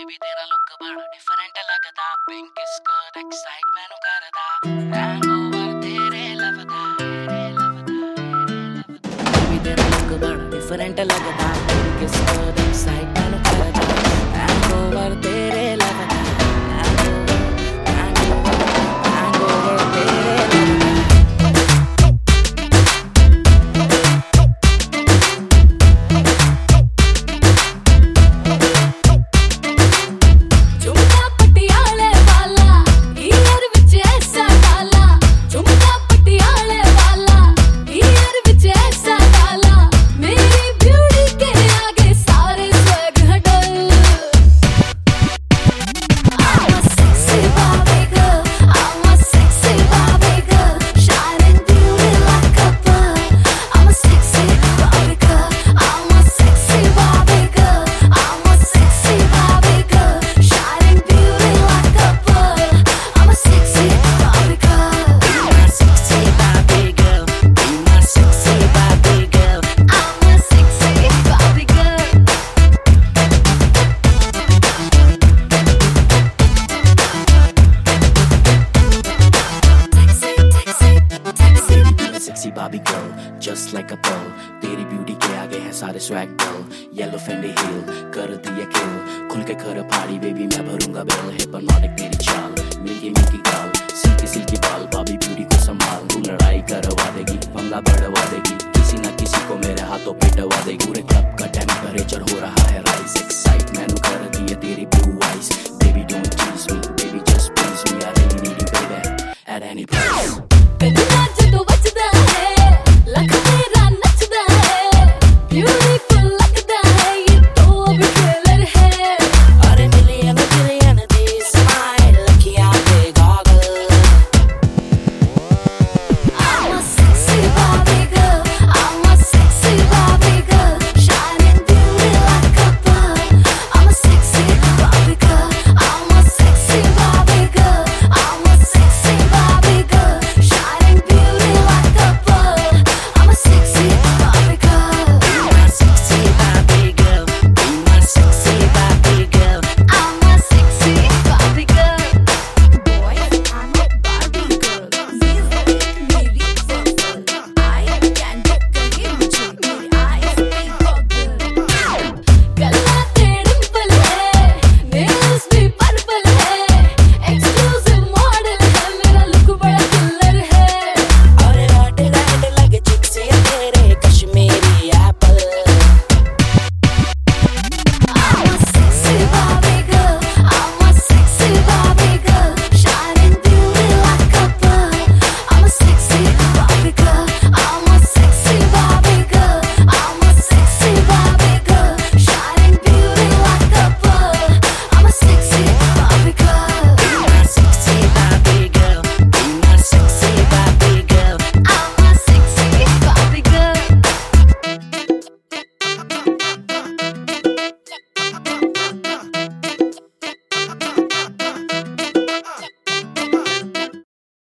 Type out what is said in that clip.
Baby तेरा look बड़ा different लगदा पिंक स्कर्ट एक्साइट मैनू करदा हैंगओवर तेरे लवदा बेबी तेरा लुक बड़ा डिफरेंट लगदा पिंक स्कर्ट एक्साइट मैनू करदा हैंगओवर तेरे लवदा Sexy Barbie girl, just like a pearl. तेरी ब्यूटी के आगे है सारे swag girl. Yellow Fendi heel, कर दिया kill. खुल के कर फाड़ी baby मैं भरूंगा bill. Hypnotic तेरी चाल, मिल्की मिल्की गाल, सिल्की सिल्की बाल. Barbie beauty को संभाल, तू लड़ाई करवा देगी, पंगा बढ़वा देगी. किसी ना किसी को मेरे हाथों पे डवा देगी. पूरे क्लब का टेम्परेचर हो रहा है rise, excite मैनू कर